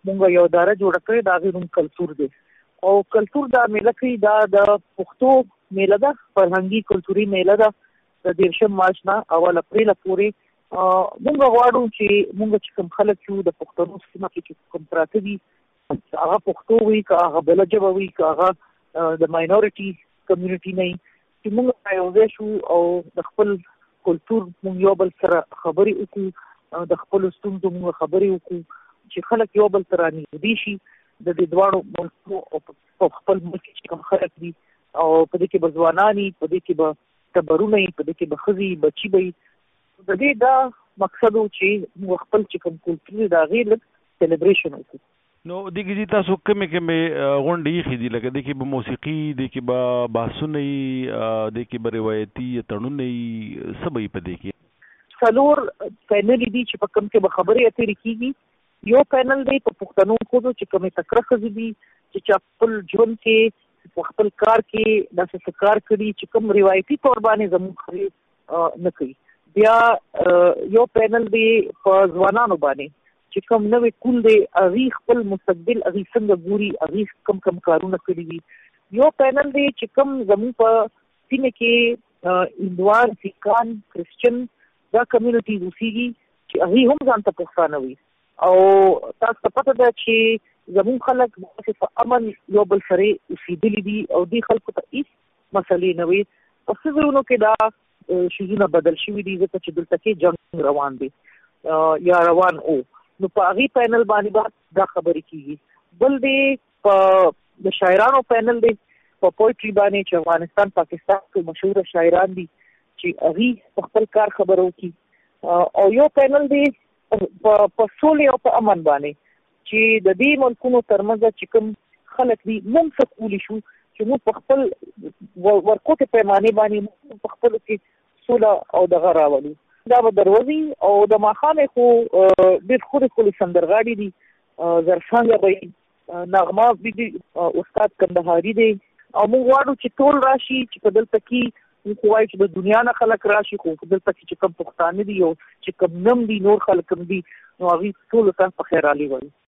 مونږ یو اداره جوړه کړې دا غوښنه کلتور دی او کلتور دا میله کې دا د پښتو میله ده فرهنګي کلتوري میله ده د 13 مارچ نه اول اپریل پورې مونږ غواړو چې مونږ چې کوم خلک یو د پښتنو سیمه کې چې کوم پراته دي هغه پښتو وي که هغه بل ژبه وي که هغه د ماینورټي کمیونټي نه چې مونږ یو شو او د خپل کلتور مونږ یو بل سره خبرې وکړو د خپل ستونزو مونږ خبرې وکړو چې خلک یو بل سره نږدې شي د دې دواړو ملکونو او خپل ملک چې کوم خلک دي او په دې کې به ځوانان په دې کې به تبرونه په دې کې به ښځې بچي به د دې دا مقصد و چې موږ خپل چې کوم کلتور د هغې لږ سیلیبریشن وکړو. نو دغه دي تاسو کومې غونډې خېدي لکه د کې به موسیقي د کې به بحثونه د کې به روایتي تړونې سبې په دې کې څلور پینل دي چې په کوم کې به خبرې اترې کیږي یو پینل دی په پښتنو ښځو چې کومې تکړه ښځې دي چې خپل ژوند کې په خپل کار کې داسې کار کړي چې کوم روایتي تور باندې زموږ خلک نه کوي. بیا یو پینل دی په ځوانانو باندې چې کوم نوې کول دی هغې خپل مستقبل هغې څنګه ګوري هغې کوم کارونه کړي دي. یو پینل دی چې کوم زموږ په سیمه کې هندوان سیکان کرسچن دا کمیونټي اوسېږي چې هغې هم ځان ته پښتانه وي او تاسو ته پته ده چې زمون خلک په امن یو بل سره اوسېدلي دي او دې خلکو ته هیڅ مسلې نه وي. په څه ځایونو کې دا شیزونه بدل شوي دي ځکه چې دلته کې جنګ روان دی یا روان نو په هغې پینل باندې دا خبرې کېږي. بل دی په د شاعرانو پینل دی په پویټري باندې چې افغانستان پاکستان کې مشهوره شاعران دي چې هغې په خپل کار خبرو وکړي او یو پینل دی په سولې او په امن باندې چې د دې ملکونو ترمنځ چې کوم خلک دي موږ څه کولی شو چې موږ په خپل ورکوټې پیمانې باندې په خپلو کې سوله او دغه راولو. دا به دروځي او د ماښامې خو ډېر ښکلې سندرغاړي دي زرڅانګه به نغمه بیبي استاد کندهاري دی او موږ غواړو چې ټول راشي چې په دلته کې موږ وایو چې د دنیا نه خلک راشي خو په دلته کې چې کوم پښتانه دي او چې کوم نم دي نور خلک هم دي نو هغوی ټولو ته په خیر علي وایو.